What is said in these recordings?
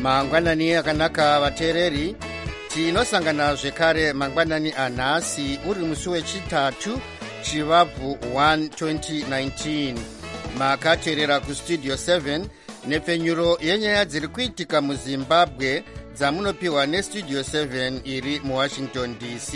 mangwanani akanaka vateereri, tinosangana zvekare mangwanani anhasi uri musi wechitatu chivabvu 1 2019. makateerera kustudio 7 nepfenyuro yenyaya dziri kuitika muzimbabwe dzamunopiwa nestudio 7 iri muwashington dc.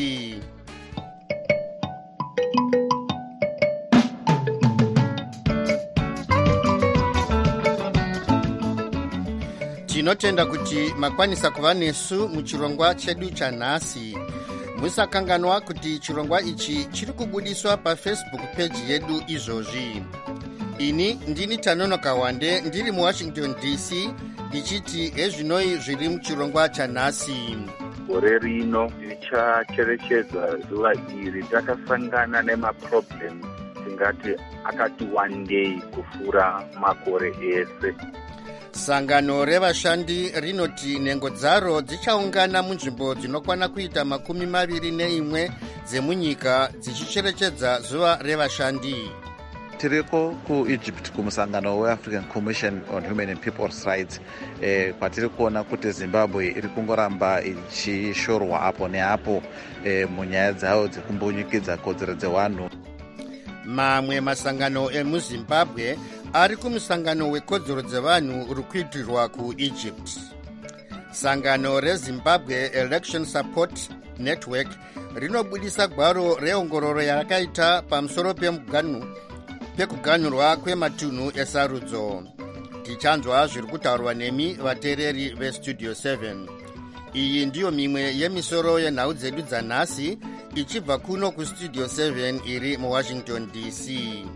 tinotenda kuti makwanisa kuva nesu muchirongwa chedu chanhasi. musakanganwa kuti chirongwa ichi chiri kubudiswa pafacebook page yedu izvozvi. ini ndini Tanonoka Wande ndiri muwashington dc ndichiti ezvinoi zviri muchirongwa chanhasi. Gore rino tichacherechedza zuva iri takasangana nemaproblem tingati akati wandei kupfuura makore ese. Sangano revashandi rinoti nhengo dzaro dzichaungana munzvimbo dzinokwana kuita 21 dzemunyika dzichicherechedza zuva revashandi. tiriko kuEgypt kumusangano weAfrican Commission on Human and People's Rights kwatiri kuona kuti Zimbabwe iri kungoramba ichishorwa apo neapo munyaya dzawo dzekumbonyikidza kodzero dzevanhu. mamwe masangano emuzimbabwe ari kumusangano wekodzero dzevanhu uri kuitirwa kuEgypt. sangano reZimbabwe Election Support Network rinobudisa gwaro reongororo yarakaita pamusoro pekuganhurwa kwematunhu esarudzo. tichanzwa zviri kutaurwa nemi vateereri vestudio 7. iyi ndiyo mimwe yemisoro yenhau dzedu dzanhasi ichibva kuno kustudio 7 iri muwashington dc.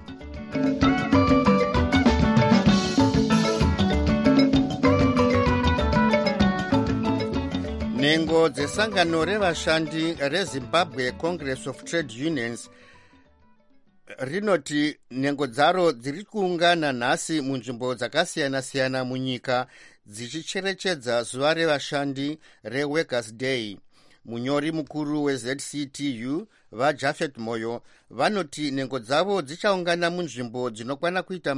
nhengo dzesangano revashandi reZimbabwe Congress of Trade Unions rinoti nhengo dzaro dziri kuungana nhasi munzvimbo dzakasiyana-siyana munyika dzichicherechedza zuva revashandi reWorkers' Day. munyori mukuru weZCTU vaJafet Moyo vanoti nhengo dzavo dzichaungana munzvimbo dzinokwana kuita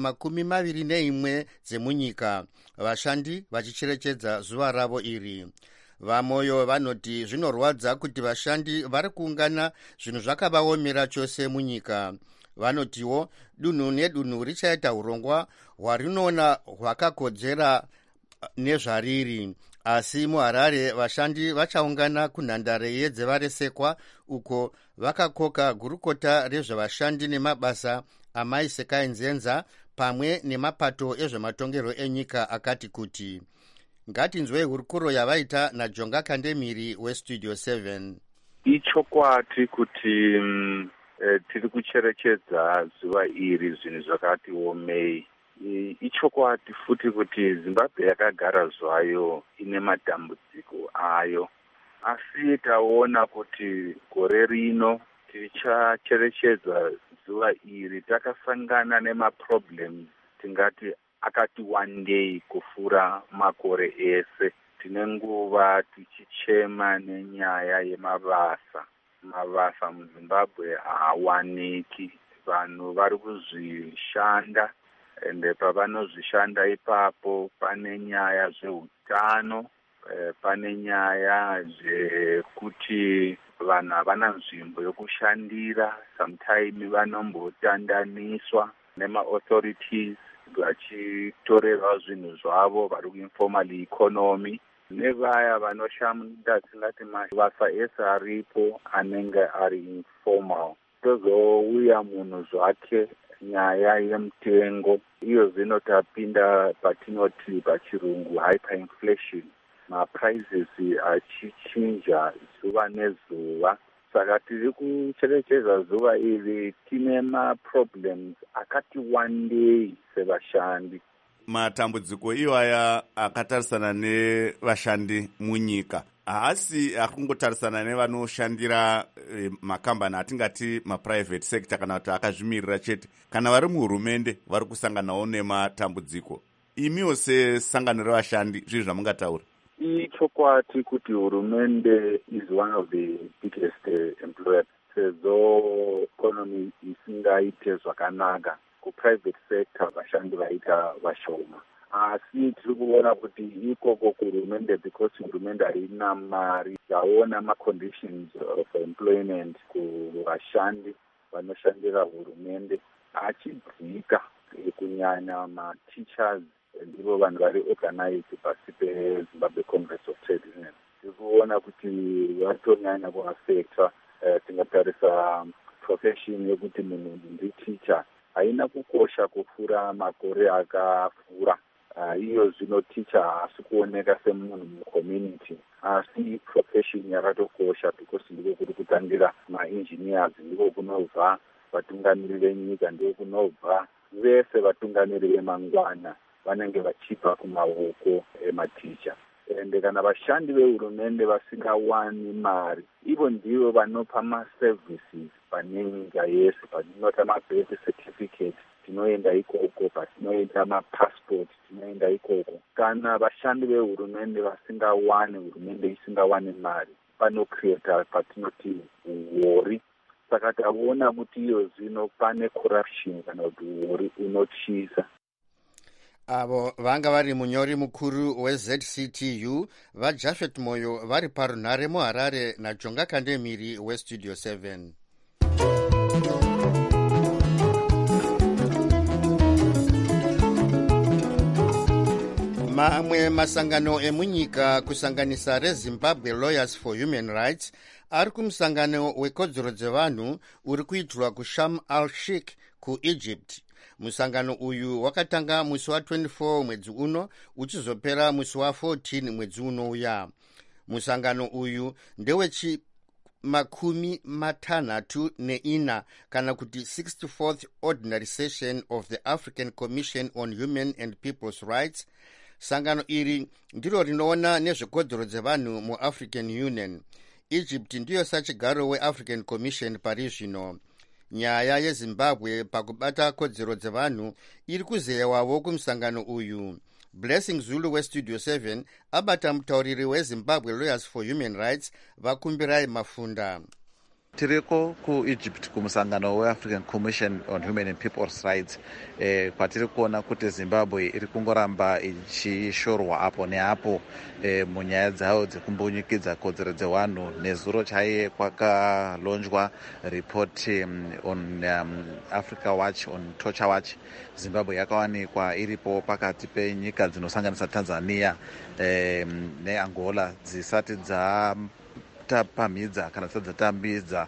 21 dzemunyika vashandi vachicherechedza zuva ravo iri. vaMoyo vanoti zvinorwadza kuti vashandi vari kuungana zvinhu zvakavaomera chose munyika. vanotiwo dunhu nedunhu richaita urongwa hwarinoona hwakakodzera nezvariri. asi muHarare vashandi vachaungana kunhandare yedzevaresekwa uko vakakoka gurukota rezvevashandi nemabasa amai Sekai Nzenza pamwe nemapato ezvematongerwo enyika akati kuti. ngatinzwei hurukuro yavaita naJonga Kandemiri westudio 7. ichokwati kuti tiri kucherechedza zuva iri zvinhu zvakati omei. ichokwati futi kuti Zimbabwe yakagara zvayo ine matambudziko ayo, asi taona kuti gore rino tichacherechedza zuva iri takasangana nemaproblems tingati akati wandei kupfuura makore ese. tine nguva tichichema nenyaya yemabasa. mabasa muZimbabwe haawaniki, vanhu vari kuzvishanda ende pavanozvishanda ipapo pane nyaya zveutano, pane nyaya zvekuti vanhu havana nzvimbo yokushandira. sometime vanombotandaniswa nema-authorities vachitorerwa zvinhu zvavo vari kuinformal economy. nevaya vanoshanda tingati mabasa ese aripo anenge ari informal. tozouya munhu zvake nyaya yemutengo iyo zvino tapinda patinoti pachirungu hyperinflation, maprices achichinja zuva nezuva. saka tiri kucherechedza zuva iri tine maproblems akati wandei sevashandi. matambudziko iwaya akatarisana nevashandi munyika haasi akungotarisana nevanoshandira makambani atingati maprivate sector kana kuti akazvimirira chete, kana vari muhurumende vari kusanganawo nematambudziko. imiwo sesangano revashandi zvizvi zvamungataura? ichokwati kuti hurumende is one of the biggest employers. sezvo economy isingaite zvakanaka kuprivate sector vashandi vaita vashoma. asi tiri kuona kuti ikoko kuhurumende, because hurumende harina mari yaona maconditions of employment kuvashandi vanoshandira hurumende achidzika. Kunyanya mateachers ndivo vanhu vari organized pasi peZimbabwe Congress of Trade Unions. Tiri kuona kuti vatonyanya kuafecta. Tingatarisa profession yekuti munhu nditeacher haina kukosha kupfuura makore akapfuura. Iyo zvino teacher haasi kuoneka semunhu mucommunity, asi profession yakatokosha because ndiko kuri kutangira maengineers, ndiko kunobva vatungamiri venyika, ndiko kunobva vese vatungamiri vemangwana vanenge vachibva kumaoko ematicha. Ende kana vashandi vehurumende vasingawani mari, ivo ndivo vanopa maservices pane nyika yese. Patinota mabirth certificate tinoenda ikoko, patinoenda mapassport tinoenda ikoko. Kana vashandi vehurumende vasingawani, hurumende isingawani mari, panocreata patinoti uori. Saka taona kuti iyo zvino pane corruption kana kuti uori unotyisa. Avo vanga vari munyori mukuru weZCTU vaJafet Moyo vari parunhare muHarare naJonga Kandemiri weStudio 7. Mamwe masangano emunyika kusanganisa reZimbabwe Lawyers for Human Rights ari kumusangano wekodzero dzevanhu uri kuitirwa kuSharm el-Sheikh kuEgypt. Musangano uyu wakatanga musi wa24 mwedzi uno uchizopera musi wa14 mwedzi unouya. Musangano uyu makumi matanhatu neina kana kuti 64th Ordinary Session of the African Commission on Human and People's Rights. Sangano iri ndiro rinoona nezvekodzero dzevanhu muAfrican Union. Egypt ndiyo sachigaro weAfrican Commission pari zvino. Nyaya yeZimbabwe pakubata kodzero dzevanhu iri kuzeyawawo kumusangano uyu. Blessing Zulu weStudio 7 abata mutauriri weZimbabwe Lawyers for Human Rights Vakumbirai Mafunda. Tiriko kuEgypt kumusangano weAfrican Commission on Human and People's Rights kwatiri kuona kuti Zimbabwe iri kungoramba ichishorwa apo neapo munyaya dzayo dzekumbonyikidza kodzero dzevanhu. Nezuro chaiye kwakalonjwa report on Africa Watch on Torture Watch. Zimbabwe yakawanikwa iripo pakati penyika dzinosanganisa Tanzania neAngola dzisati tapamidza kana dzatambidza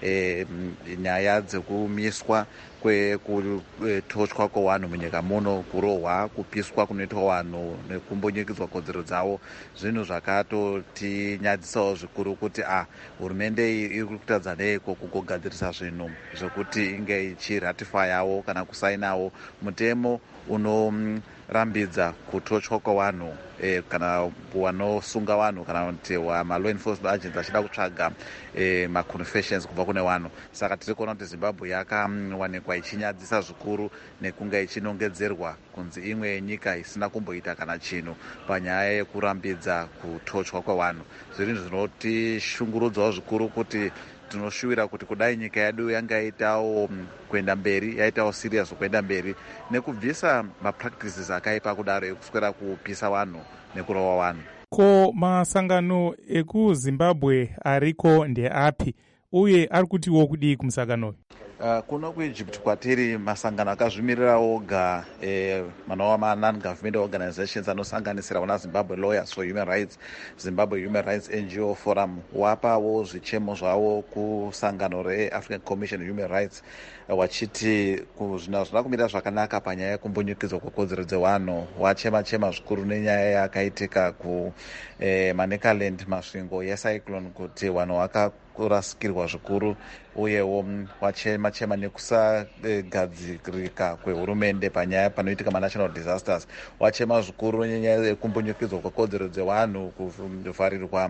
nyaya dzekumiswa kwekutochwa kwevanhu munyika muno, kurohwa, kupiswa kunoitwa vanhu nekumbonyikidzwa kodzero dzavo. Zvinhu zvakatotinyadzisawo zvikuru kuti hurumende iyi iri kutadza neiko kugadzirisa zvinhu zvekuti inge ichiratifayawo kana kusainawo mutemo unorambidza kutochwa kwavanhu kana wanosunga vanhu kana kuti malaw enforcement agents achida kutsvaga maconfessions kubva kune vanhu. Saka tiri kuona kuti Zimbabwe yakawanikwa ichinyadzisa zvikuru nekunge ichinongedzerwa kunzi imwe yenyika isina kumboita kana chinhu panyaya yekurambidza kutochwa kwavanhu. Zviri zvinotishungurudzawo zvikuru kuti tinoshuwira kuti kudai nyika yedu yanga yaitawo kuenda mberi, yaitawo serious kuenda mberi nekubvisa mapractices akaipa kudaro ekuswera kupisa vanhu nekurova vanhu. Ko masangano ekuZimbabwe ariko ndeapi uye ari kutiwo kudii kumusangano? Kuno kuEgypt kwatiri masangano akazvimirira oga manawa ma-non-government organizations anosanganisira vana Zimbabwe Lawyers for Human Rights, Zimbabwe Human Rights NGO Forum wapawo zvichemo zvavo kusangano reAfrican Commission on Human Rights wachiti zvina kumira zvakanaka panyaya yekumbonyikidzwa kwekodzero dzevanhu. Wachema-chema zvikuru nenyaya yakaitika kuManicaland masvingo yecyclone kuti vanhu vakarasikirwa zvikuru, uyewo wachema-chema nekusagadzirika kwehurumende panyaya panoitika manational disasters. Wachema zvikuru nenyaya yekumbonyikidzwa kwekodzero dzevanhu, kuvharirwa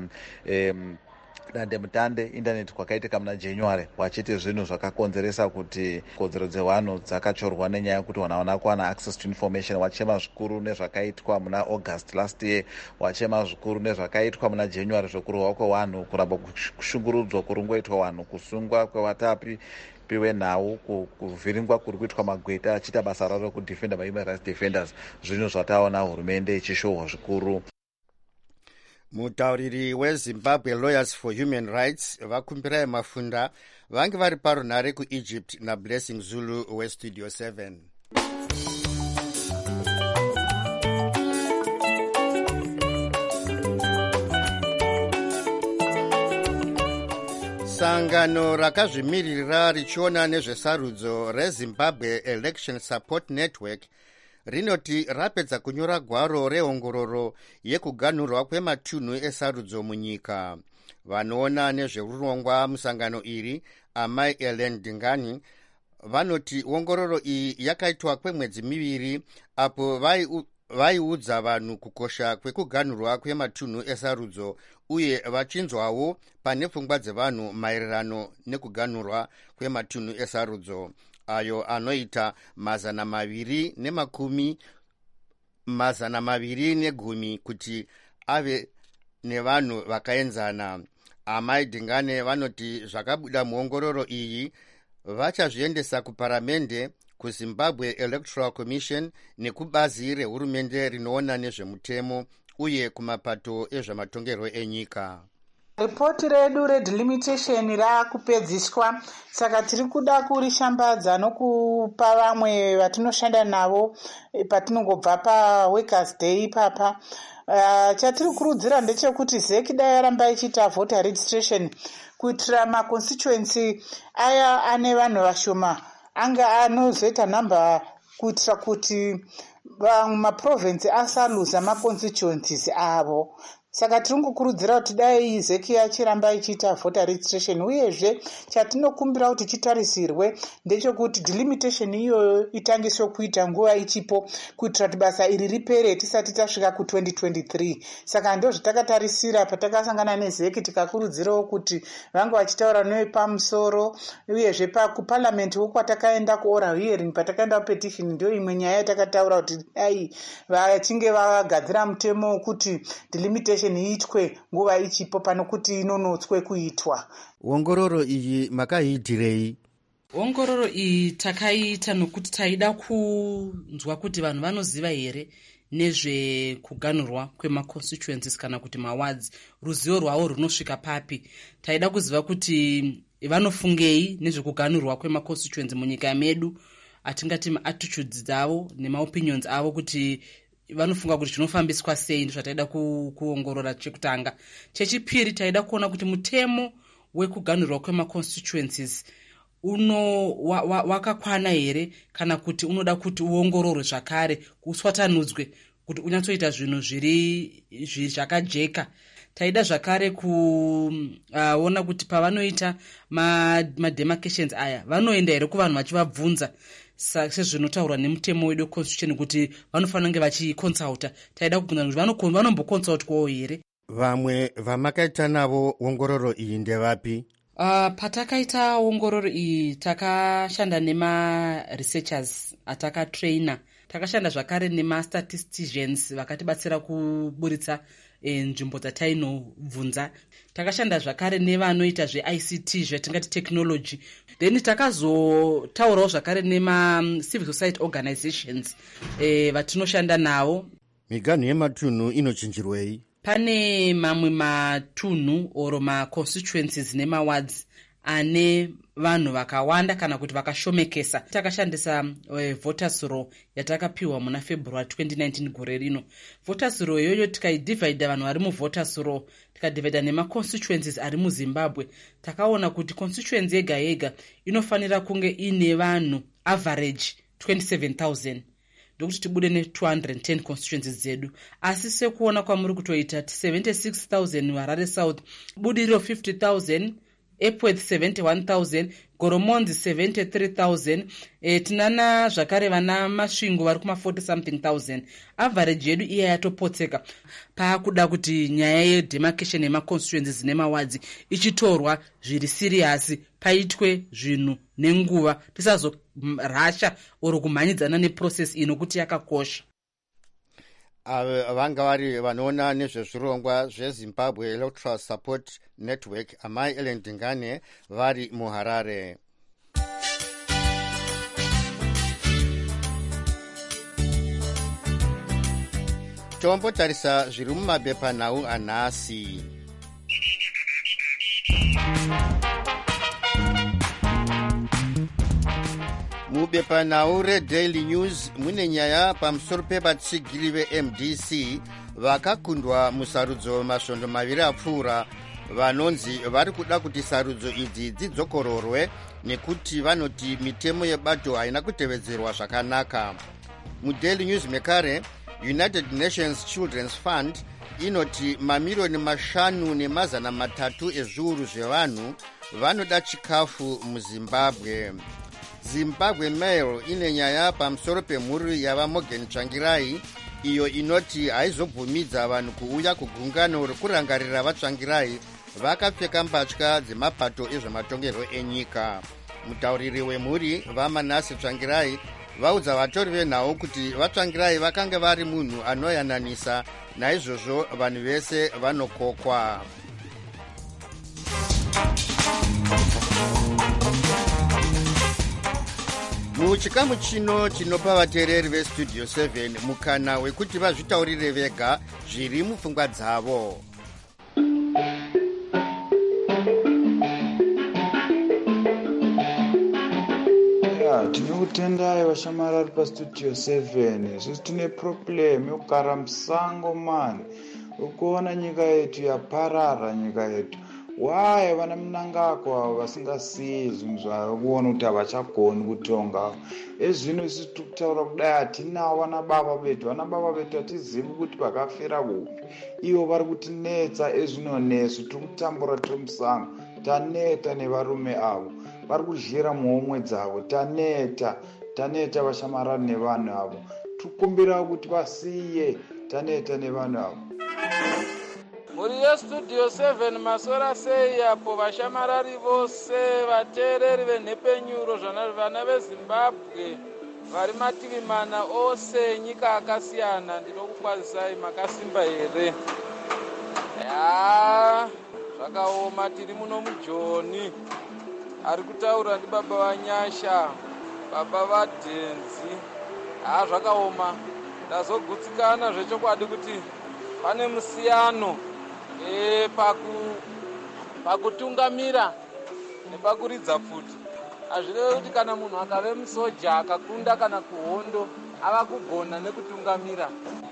dandemutande internet kwakaitika muna January, wachiti zvinhu zvakakonzeresa kuti kodzero dzevanhu dzakachorwa nenyaya yekuti vanhu havana kuwana access to information. Wachema zvikuru nezvakaitwa muna August last year, wachema zvikuru nezvakaitwa muna January zvokurwa kwevanhu, kuramba kushungurudzwa kuri ngoitwa vanhu, kusungwa kwevatapi, piwe nhau kuvhiringwa kuri kuitwa magweta achiita basa raro kudefenda mahuman rights defenders, zvinhu zvataona hurumende ichishohwa zvikuru. Mutauriri weZimbabwe Lawyers for Human Rights vakumbirai Mafunda vange vari parunhare kuEgypt naBlessing Zulu weStudio 7. Sangano rakazvimirira richiona nezvesarudzo reZimbabwe Election Support Network rinoti rapedza kunyora gwaro reongororo yekuganhurwa kwematunhu esarudzo munyika. Vanoona nezveurongwa musangano iri, amai Ellen Dingani, vanoti ongororo iyi yakaitwa kwemwedzi miviri apo vaiudza vanhu kukosha kwekuganhurwa kwematunhu esarudzo uye vachinzwawo pane pfungwa dzevanhu maererano nekuganhurwa kwematunhu esarudzo ayo anoita 210 kuti ave nevanhu vakaenzana. Amai Dingane vanoti zvakabuda muongororo iyi vachazviendesa kuparamende, kuZimbabwe Electoral Commission nekubazi rehurumende rinoona nezvemutemo uye kumapato ezvematongerwo enyika. Ripoti redu redelimitation rakupedziswa, saka tiri kuda kurishambadza nokupa vamwe vatinoshanda navo patinongobva paWorkers' Day ipapa. Chatiri kurudzira ndechekuti ZEC dai yaramba ichiita voter registration kuitira maconstituency aya ane vanhu vashoma anga anozoita namba kuitira kuti maprovince asaluza maconstituencies avo. Saka tiringokurudzira kuti dai ZEC yachiramba ichiita voter registration, uyezve chatinokumbira kuti chitarisirwe ndechekuti delimitation iyoyo itangiswe kuita nguva ichipo kuitira kuti basa iri ripere tisati tasvika ku2023. Saka ndo zvatakatarisira patakasangana neZEC tikakurudzirawo kuti vange vachitaura nepamusoro, uyezve kuparliament kwatakaenda kuoral hearing patakaenda kupetition ndio imwe nyaya yatakataura kuti dai vachinge vagadzira mutemo wekuti delimitation iitwe nguva ichipo pano kuti inonotswe kuitwa. Ongororo iyi makaiitirei? Ongororo iyi takaita nokuti taida kunzwa kuti vanhu vanoziva here nezvekuganhurwa kwemaconstituencies kana kuti mawards, ruzivo rwavo runosvika papi. Taida kuziva kuti vanofungei nezvekuganhurwa kwemaconstituencies munyika medu, atingati maattitudes dzavo nemaopinions avo, kuti vanofunga kuti zvinofambiswa sei. Ndozvataida kuongorora chekutanga. Chechipiri taida kuona kuti mutemo wekuganhurwa kwemaconstituencies wakakwana here kana kuti unoda kuti uongororwe zvakare, uswatanudzwe kuti unyatsoita zvinhu zviri zvakajeka. Taida zvakare kuona kuti pavanoita mademarcations aya vanoenda here kuvanhu vachivabvunza sezvinotaurwa nemutemo wedu constitution kuti vanofanira kunge vachiconsulta. Taida kubvunza kuti vanomboconsultwawo here. Vamwe vamakaita navo ongororo iyi ndevapi? Patakaita ongororo iyi takashanda nema-researchers atakatraina. Takashanda zvakare nema-statisticians vakatibatsira kuburitsa nzvimbo dzatainobvunza. Takashanda zvakare nevanoita zveICT, zvatingati technology. Then takazotaurawo zvakare nema-civil society organizations vatinoshanda navo. Miganhu yematunhu inochinjirwei? Pane mamwe matunhu oro maconstituencies nemawards ane vanhu vakawanda kana kuti vakashomekesa. Takashandisa voters roll yatakapiwa muna February 2019 gore rino. Voters roll iyoyo tikaidivhaidha vanhu vari muvoters roll tikadivhaidha nemaconstituencies ari muZimbabwe. Takaona kuti constituency yega yega inofanira kunge ine vanhu average 27,000. Ndokuti tibude ne210 constituencies dzedu. Asi sekuona kwamuri kutoita 76,000 Harare South, Budiriro 50,000, Epworth 71,000, Goromonzi 73,000, tinana zvakare vana masvingo vari kuma 40 something thousand. Average yedu iya yatopotseka. Paakuda kuti nyaya yedemarcation yemaconstituencies nemawards ichitorwa zviri serious, paitwe zvinhu nenguva, tisazorasha oro kumhanyidzana neprocess inokuti yakakosha. Vanga vari vanoona nezvezvirongwa zveZimbabwe Electoral Support Network, amai Ellen Dingane vari muHarare. tombotarisa zviri mumapepanhau anhasi. Mubepanhau reDaily News mune nyaya pamusoro pevatsigiri veMDC vakakundwa musarudzo masvondo maviri apfuura, vanonzi vari kuda kuti sarudzo idzi dzidzokororwe nekuti vanoti mitemo yebato haina kutevedzerwa zvakanaka. MuDaily News mekare, United Nations Children's Fund inoti mamiliyoni 5,300 ezviuru zvevanhu vanoda chikafu muZimbabwe. Zimbabwe Mail ine nyaya pamusoro pemhuri yava Morgan Tsvangirai iyo inoti haizobvumidza vanhu kuuya kugungano rekurangarira vatsvangirai vakapfeka mbatya dzemapato ezvematongerwo enyika. Mutauriri wemhuri vaManase Tsvangirai vaudza vatori venhau kuti vatsvangirai vakanga vari munhu anoyananisa, naizvozvo vanhu vese vanokokwa. Muchikamu chino tinopa vateereri veStudio 7 mukana wekuti vazvitaurire vega zviri mupfungwa dzavo. Tinokutendai vashamarari paStudio 7. Isusu tine problem yokugara musango mani, ukuona nyika yetu yaparara. Nyika yetu waya vana munangagwa avo vasingasiyi zvinhu zvavo kuona kuti havachagoni kutonga. Ezvino isusu tiri kutaura kudai hatinavo vana baba vetu. Vana baba vetu hatizivi kuti vakafira kupi, ivo vari kutinetsa. Ezvino nesu tiri kutambura tiri musango, taneta nevarume avo vari kuzhira muhomwe dzavo. Taneta vashamarari nevanhu avo, tikumbira kuti vasiye. Taneta nevanhu avo. Muri yeStudio 7 masora sei apo vashamarari vose, vateereri venhepenyuro, vana veZimbabwe vari mativi mana ose nyika akasiyana. Ndinokukwazisai, makasimba here? Zvakaoma. Tiri muno muJoni, ari kutaura ndi baba vaNyasha, baba vaDhenzi. Zvakaoma. Ndazogutsikana zvechokwadi kuti pane musiyano pakutungamira nepakuridza pfuti. Hazvirevi kuti kana munhu akave musoja akakunda kana kuhondo ava kugona nekutungamira.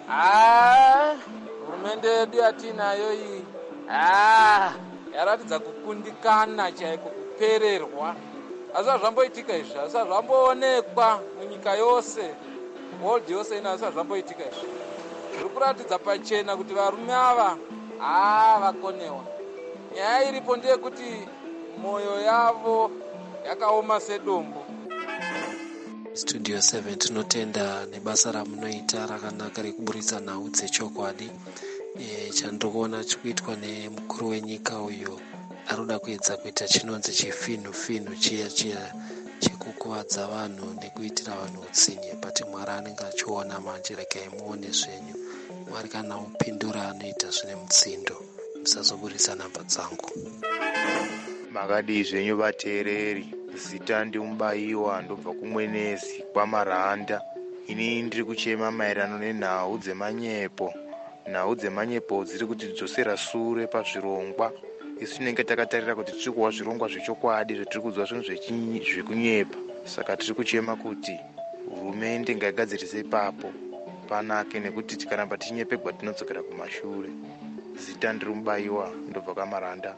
Hurumende yedu yatinayo iyi yaratidza kukundikana chaiko, kupererwa. Hazvisati zvamboitika izvi, hazvisati zvamboonekwa munyika yose, world yose ino, hazvisati zvamboitika izvi. Zviri kuratidza pachena kuti varume ava vakonewa. Nyaya iripo ndeyekuti mwoyo yavo yakaoma sedombo. Studio 7 tinotenda nebasa ramunoita rakanaka rekuburitsa nhau dzechokwadi. Chandinoona chikuitwa nemukuru wenyika uyo arikuda kuedza kuita chinonzi chifinhu chiya chekukuvadza vanhu nekuitira vanhu utsinye. But Mwari anenge achiona manje, regai muone zvenyu. Mwari kana mupindura anoita zvine mutsindo. Musazoburitsa namba dzangu. Makadii zvenyu vateereri? Zita ndiMubayiwa, ndobva kuMwenezi kwaMaranda. Ini ndiri kuchema maererano nenhau dzemanyepo. Nhau dzemanyepo dziri kutidzosera sure pazvirongwa. Isu tinenge takatarira kuti tiri kuva zvirongwa zvechokwadi, zvetiri kudzwa zvinhu zvekunyepa. Saka tiri kuchema kuti hurumende ngaigadzirise ipapo panake, nekuti tikaramba tichinyepegwa tinodzokera kumashure. Zita ndiri Mubayiwa, ndobva kwaMaranda.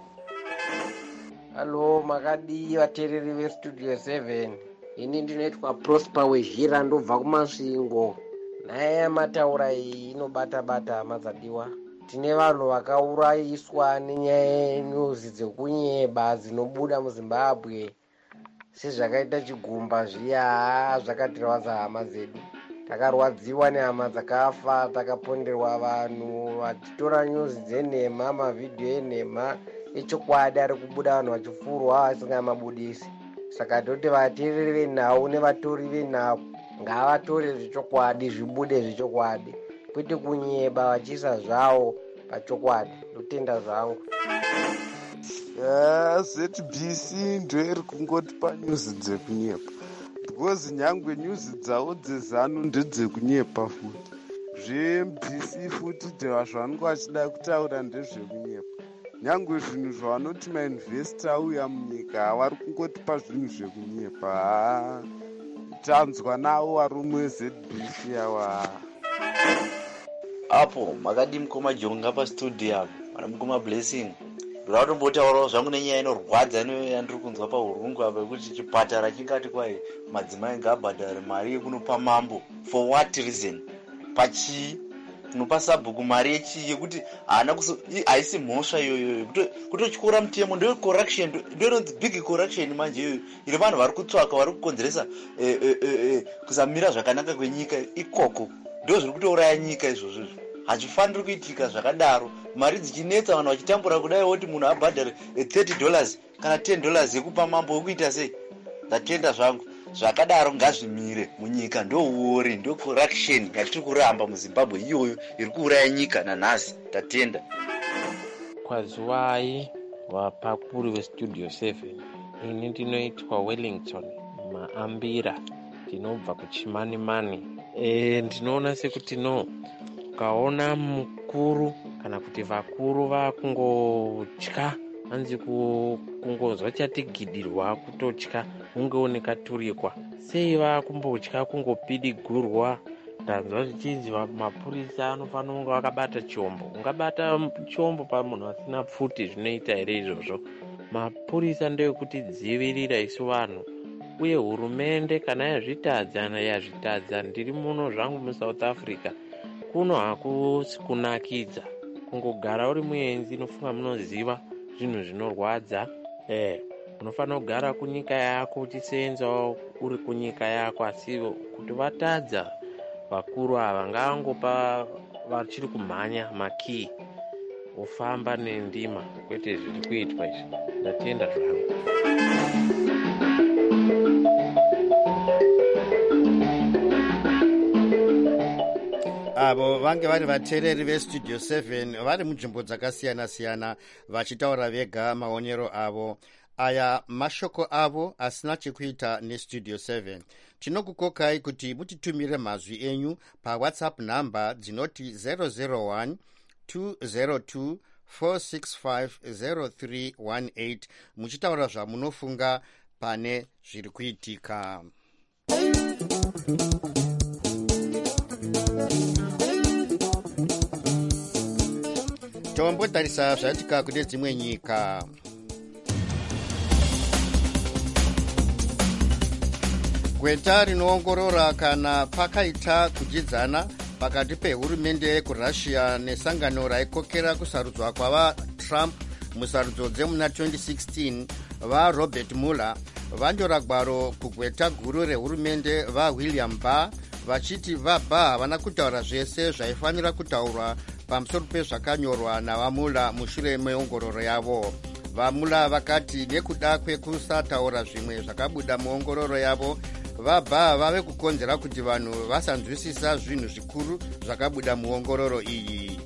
Halo, makadii vateereri veStudio 7. Ini ndinoitwa Prosper Wezhira, ndobva kuMasvingo. Nhaya yamataura iyi inobata mazadiwa. Tine vanhu vakaurayiswa nenyaya yenyuzi dzekunyeba dzinobuda muZimbabwe. Sezvakaita Chigumba zviya, zvakatirwadza hama dzedu. Takarwadziwa nehama dzakafa, takaponderwa vanhu vachitora nyuzi dzenhema, mavhidhiyo enhema echokwadi ari kubuda vanhu vachifurwa vasingamabudisi. Saka toti vateereri venhau nevatori venhau ngavatore zvechokwadi, zvibude zvechokwadi, kwete kunyeba vachiisa zvavo pachokwadi. Ndotenda zvangu. ZBC ndoiri kungotipa nyuzi dzekunyepa, because nyangwe nyuzi dzavo dzezano ndedzekunyepa futi. zvebc futi deva zvavanenge vachida kutaura ndezvemunyepa. Nyangwe zvinhu zvavanoti mayunivhesiti auya munyika vari kungotipa zvinhu zvekunyepa. Tanzwa nawo varume wezbc awa. Apo makadi mukoma jonga pastudio apo mana mukoma blessing ndoda kutombotaurawo zvangu nenyaya inorwadza yandiri kunzwa paurungu apa yekuti chipatara chingati kwai madzimai ngabhadhare mari yekunopa mambo. For what reason? Pachi kunopa sabhuku mari yekuti haisi mhosva iyoyo kutotyora mutemo ndeyo corruption, ndoinonzi big corruption manje iyoyo ine vanhu vari kutsvaka vari kukonzeresa kusamira zvakanaka kwenyika ikoko ndo zviri kutouraya nyika izvozvo. Hachifaniri kuitika zvakadaro. Mari dzichinetsa vanhu vachitambura kudai woti munhu abhadhare $30 kana $10 yekupa mambo wekuita sei. Ndatenda zvangu zvakadaro ngazvimire munyika. Ndouori ndo corruption yatiri kuramba muZimbabwe iyoyo iri kuuraya nyika nanhasi. Ndatenda. Kwaziwai vapakuri vestudio 7 ini ndinoitwa Wellington Maambira ndinobva kuChimanimani. Ndinoona sekuti ukaona mukuru kana kuti vakuru vakungotya hanzi kungozva chatigidirwa kutotya ungeoneka turikwa sei vakumbotya kungopidigurwa. Ndanzwa zvichinzi mapurisa anofanira kunge vakabata chombo. Ungabata chombo pamunhu asina pfuti zvinoita here izvozvo? Mapurisa ndeyekutidzivirira isu vanhu, uye hurumende kana yazvitadza ndiri muno zvangu muSouth Africa kuno hakusi kunakidza. Kungogara uri muenzi inofunga munoziva zvinhu zvinorwadza. Unofanira kugara kunyika yako uchisenzawo uri kunyika yako, asi kuti vatadza vakuru ava ngavangopa vachiri kumhanya makii ufamba nendima kwete zviri kuitwa izvi. Ndatenda zvangu. avo vange vari vateereri vestudio 7 vari munzvimbo dzakasiyana-siyana vachitaura vega maonero avo. Aya mashoko avo asina chekuita nestudio 7. Tinokukokai kuti mutitumire mazwi enyu pawhatsapp nhamba dzinoti 001 202 4650318 muchitaura zvamunofunga pane zviri kuitika. Tombotarisa zvaitika kune dzimwe nyika. Gweta rinoongorora kana pakaita kudyidzana pakati pehurumende yekurussia nesangano raikokera kusarudzwa kwavaTrump musarudzo dzemuna 2016 vaRobert Mueller vandora gwaro kugweta guru rehurumende vaWilliam Barr vachiti vaBarr havana kutaura zvese zvaifanira kutaurwa pamusoro pezvakanyorwa navaMueller mushure meongororo yavo. VaMueller vakati nekuda kwekusataura zvimwe zvakabuda muongororo yavo, vaBarr vave kukonzera kuti vanhu vasanzwisisa zvinhu zvikuru zvakabuda muongororo iyi.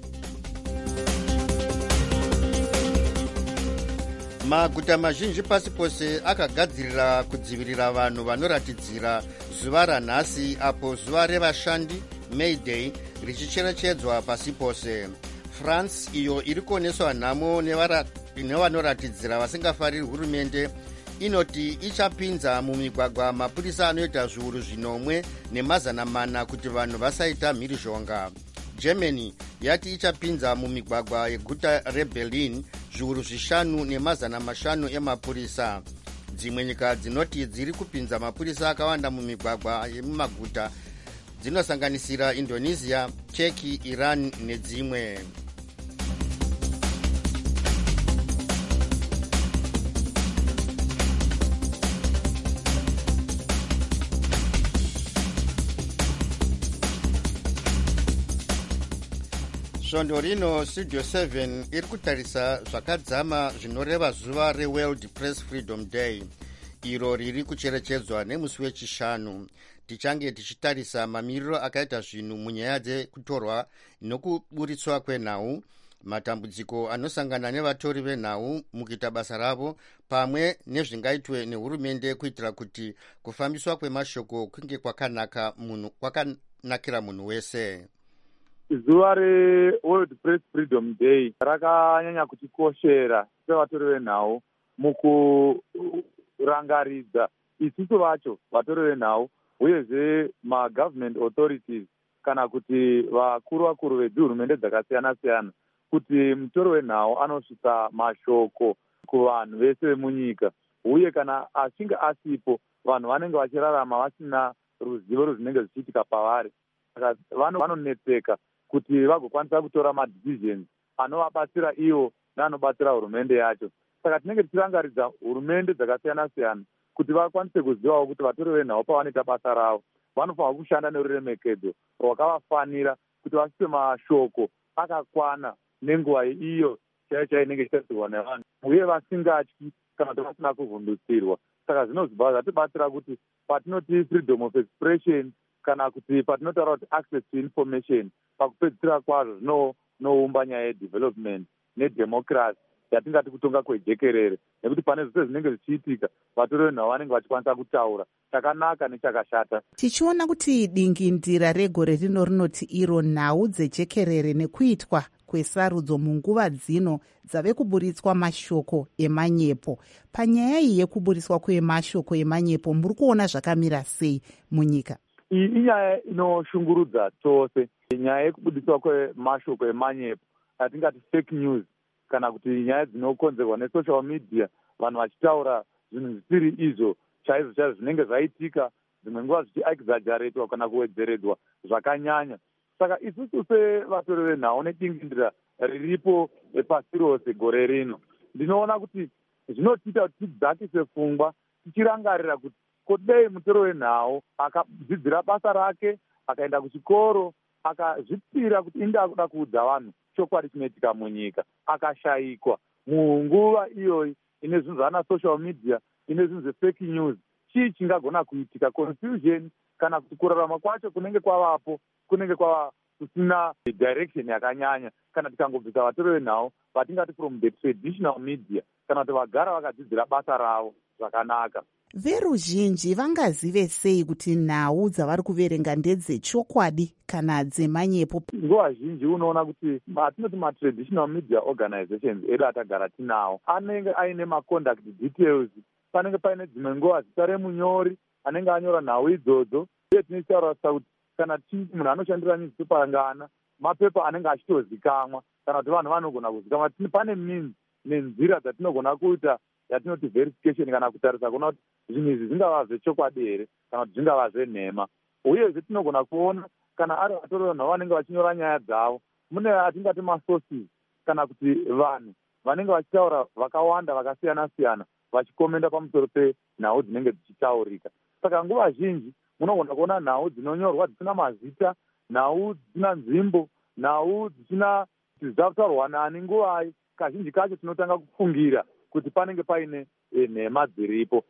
Maguta mazhinji pasi pose akagadzirira kudzivirira vanhu vanoratidzira zuva ranhasi, apo zuva revashandi May Day richicherechedzwa pasi pose. France, iyo iri kuoneswa nhamo nevanoratidzira vasingafariri hurumende, inoti ichapinza mumigwagwa mapurisa anoita zviuru 4,400 kuti vanhu vasaita mhirizhonga. Germany yati ichapinza mumigwagwa yeguta reBerlin zviuru 5,500 emapurisa. Dzimwe nyika dzinoti dziri kupinza mapurisa akawanda mumigwagwa yemumaguta dzinosanganisira Indonesia, Turkey, Iran nedzimwe. Svondo rino studio 7 iri kutarisa zvakadzama zvinoreva zuva reWorld Press Freedom Day, iro riri kucherechedzwa nemusi wechishanu. Tichange tichitarisa mamiriro akaita zvinhu munyaya dzekutorwa nokuburitswa kwenhau, matambudziko anosangana nevatori venhau mukuita basa ravo, pamwe nezvingaitwe nehurumende kuitira kuti kufambiswa kwemashoko kunge kwakanakira munhu wese. zuva reworld press freedom day rakanyanya kutikoshera sevatori venhau mukurangaridza isusu vacho vatori venhau uyezve magovernment authorities kana kuti vakuru vedzihurumende dzakasiyana-siyana kuti mutori wenhau anosvitsa mashoko kuvanhu vese vemunyika, uye kana achinge asipo vanhu vanenge vachirarama vasina ruzivo rwezvinenge zvichiitika pavari. Saka vanonetseka kuti vagokwanisa kutora madecisions anovabatsira ivo neanobatsira hurumende yacho. Saka tinenge tichirangaridza hurumende dzakasiyana-siyana kuti vakwanise kuzivawo kuti vatori venhau pavanoita basa ravo vanofanira kushanda neruremekedzo rwakavafanira kuti vasvitse mashoko akakwana nenguva iyo chaiyo inenge ichitarisirwa nevanhu, uye vasingatyi kana kuti vasina kuvhundutsirwa. Saka zvinozobva zvatibatsira kuti patinoti freedom of expression kana kuti patinotaura kuti access to information, pakupedzisira kwazvo zvinoumba nyaya yedevelopment nedemocracy yatingati kutonga kwejekerere, nekuti pane zvose zvinenge zvichiitika vatori venhau vanenge vachikwanisa kutaura chakanaka nechakashata. Tichiona kuti dingindira regore rino rinoti iro nhau dzejekerere nekuitwa kwesarudzo munguva dzino dzave kuburitswa mashoko emanyepo. Panyaya iyi yekuburitswa kwemashoko emanyepo muri kuona zvakamira sei munyika? Iyi inyaya inoshungurudza tose, nyaya yekubudiswa kwemashoko emanyepo atingati fake news, kana kuti nyaya dzinokonzerwa nesocial media, vanhu vachitaura zvinhu zvisiri izvo chaizvo zvinenge zvaitika, dzimwe nguva zvichiexageratwa kana kuwedzeredzwa zvakanyanya. Saka isusu sevatori venhau nedingindira riripo pasi rose gore rino, ndinoona kuti zvinotiita kuti tidzakise pfungwa tichirangarira kuti kodei mutori wenhau akadzidzira basa rake, akaenda kuchikoro, akazvipira kuti inda kuda kuudza vanhu chokwadi chinoitika munyika, akashayikwa munguva iyoyi ine zvinhu zvana social media, ine zvinhu zvefake news, chii chingagona kuitika? Confusion kana kuti kurarama kwacho kunenge kwavapo, kunenge kwava kusina direction yakanyanya. Kana tikangobvisa vatori venhau vatingati from the traditional media, kana kuti vagara vakadzidzira basa ravo zvakanaka. Veruzhinji vangazive sei kuti nhau dzavari kuverenga ndedzechokwadi kana dzemanyepo? Nguva zhinji unoona kuti atinoti matraditional media organizations edu atagara tinawo anenge aine maconduct details. Panenge paine dzimwe nguva zita remunyori anenge anyora nhau idzodzo, uye tinotaura kuti kana munhu anoshandira newspaper ngana mapepa anenge achitozikamwa, kana kuti vanhu vanogona kuzikamwa. Pane means nenzira dzatinogona kuita yatinoti verification kana kutarisa kuona kuti zvinhu izvi zvingava zvechokwadi here kana kuti zvingava zvenhema. Uyezve tinogona kuona kana ari vatori venhau vanenge vachinyora nyaya dzavo, mune atingati masources kana kuti vanhu vanenge vachitaura vakawanda vakasiyana-siyana vachikomenda pamusoro penhau dzinenge dzichitaurika. Saka nguva zhinji munogona kuona nhau dzinonyorwa dzisina mazita, nhau dzisina nzvimbo, nhau dzisina dzavutaurwa nani nguvai. Kazhinji kacho tinotanga kufungira kuti panenge paine nhema dziripo.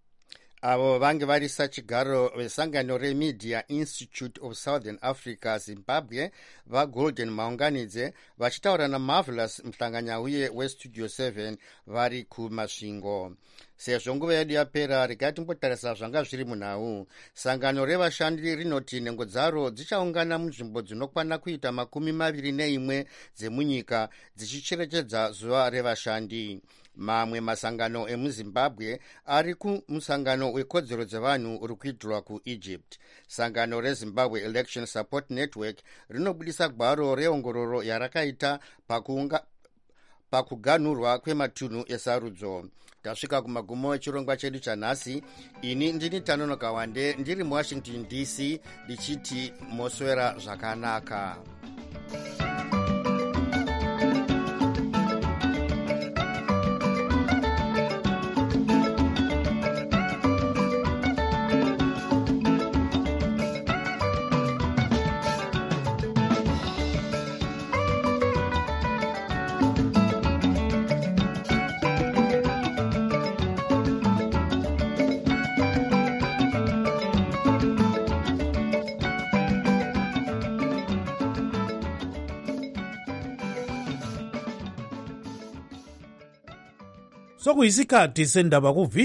Avo vange vari sachigaro vesangano reMedia Institute of Southern Africa Zimbabwe vaGolden Maunganidze vachitaura naMarvelous Mhlanganyauye weStudio 7 vari kumasvingo. Sezvo nguva yedu yapera, regai timbotarisa zvanga zviri munhau. Sangano revashandi rinoti nhengo dzaro dzichaungana munzvimbo dzinokwana kuita 21 dzemunyika dzichicherechedza zuva revashandi. Mamwe masangano emuzimbabwe ari kumusangano wekodzero dzevanhu uri kuitirwa kuEgypt. Sangano reZimbabwe Election Support Network rinobudisa gwaro reongororo yarakaita pakuganhurwa kwematunhu esarudzo. Tasvika kumagumo echirongwa chedu chanhasi. Ini ndini Tanonoka Wande ndiri muWashington DC ndichiti moswera zvakanaka. Sokuyisikhathi sendaba